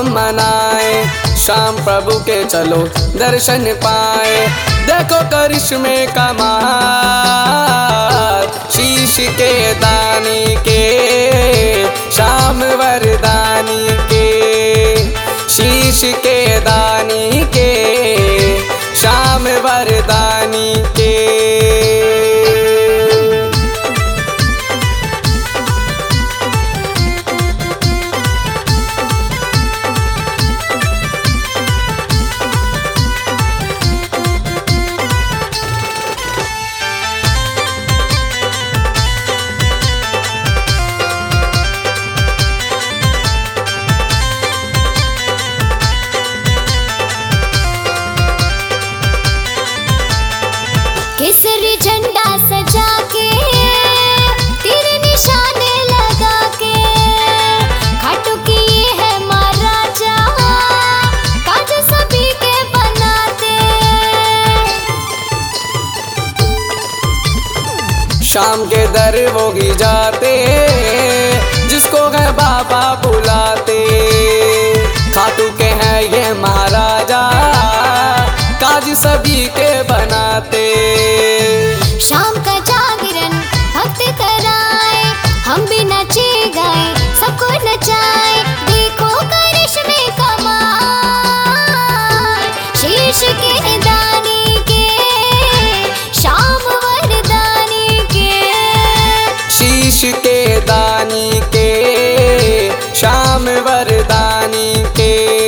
हम मनाए, शाम प्रभु के चलो दर्शन पाए। देखो करिश्मे कमाल शीश के दानी के, शाम वरदानी के, शीश के दानी के, शाम वरदानी के। केसरी झंडा सजा के, तेरे निशाने लगा के, खाटू की ये है महाराजा, काज सभी के बनाते। शाम के दर वो ही जाते, जिसको है बाबा बुलाते। खाटू के हैं ये महाराजा, काज सभी के बनाते। शाम का जागरण भक्त कराए, हम भी नचे गाए, सबको नचाए। देखो करिश्मे कमाल शीश के दानी के, शाम वरदानी के, शीश के दानी के, शाम वरदानी के।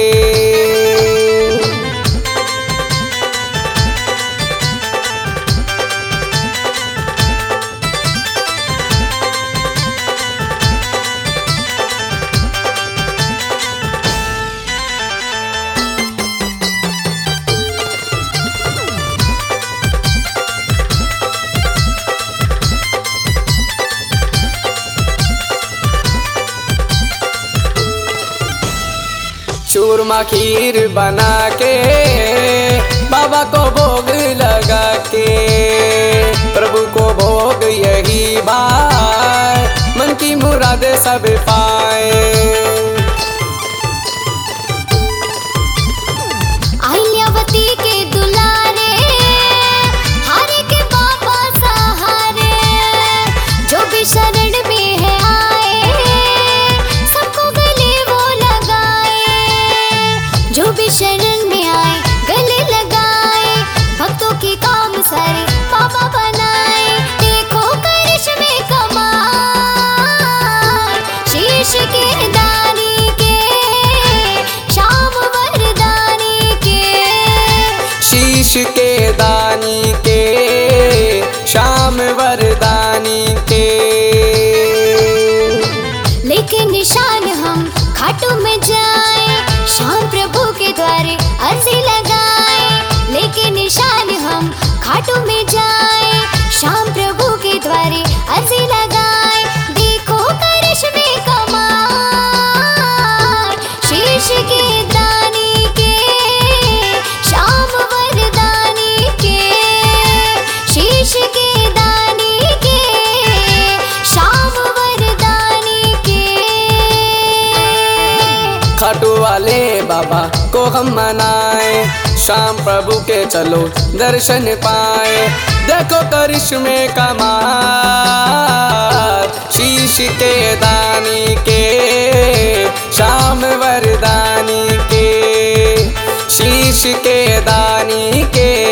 चूरमा खीर बना के, बाबा को भोग लगा के, प्रभु को भोग यही बार, मन की मुराद सब पाए। अहिल्यावती के दुलारे, हारे के बाबा सहारे, जो भी शरण में है आए, सबको गले वो लगाए। जो भी शरण में आए गले लगाए, भक्तों की काम सारे बाबा बनाए। देखो करिश्मे कमाल शीश के दानी के, शाम वरदानी के, शीश के दानी के, शाम वरदानी के। लेके निशान हम खाटू में जाए, शाम प्रभु के द्वारे अर्जी लगाए। लेके निशान हम खाटू में जाए, शाम प्रभु के द्वारे अर्जी लगाए। देखो करिश्मे कमाल शीश के दानी के, शाम वरदानी के, शीश के दानी के, शाम वरदानी के। खाटू वाले बाबा को हम मनाए, शाम प्रभु के चलो दर्शन पाए। देखो करिश्मे कमाल शीश के दानी के, शाम वरदानी के, शीश के दानी के,